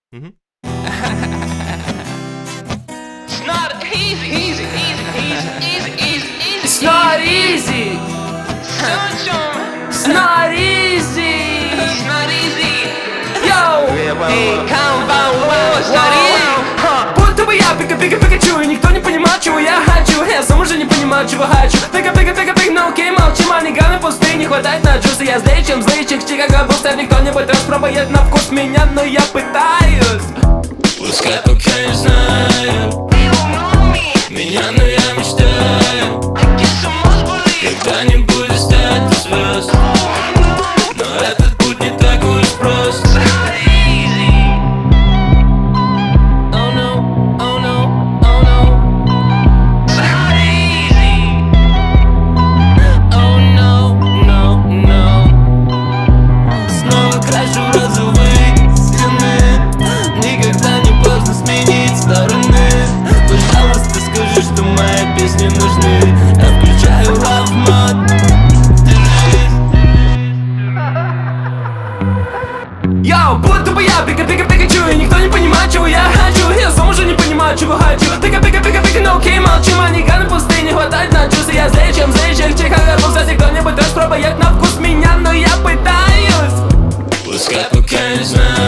Мгм. It's not easy, easy, easy, easy, easy, easy, easy. It's not easy. It's It's not easy. not easy. Йоу! Hey, come on, wow, it's not easy. Будто бы я Пикачу, и никто не понимал, чего я хочу. Я сам уже не понимал, чего хочу. Пик, ну окей, молчим, а ниганы пустые, не хватает на джусы. Я злее, чем злые Чикаго Буллс. Никто-нибудь распробует на вкус меня, но я пытаюсь. Пускай пока не знаю You know me. меня, но я мечтаю I get some more belief. когда-нибудь достать до звезд. Но этот путь не так уж прост. It's not easy. Oh no, oh no, oh no. It's not easy. Oh no, no, no. Снова крашу розовые стены. Никогда не поздно сменить стороны. Пожалуйста, скажи, что мои песни нужны. Я включаю love mode. Йоу, будто бы я Пикачу, и никто не понимает, чего я хочу. Я сам уже не понимаю, чего хочу. Пик, ну окей, молчим, а ниганы пустые, не хватает на джусы. Я злее, чем Чикаго Буллс. Кстати, кто-нибудь распробует на вкус меня, но я пытаюсь. Пускай пока не знаю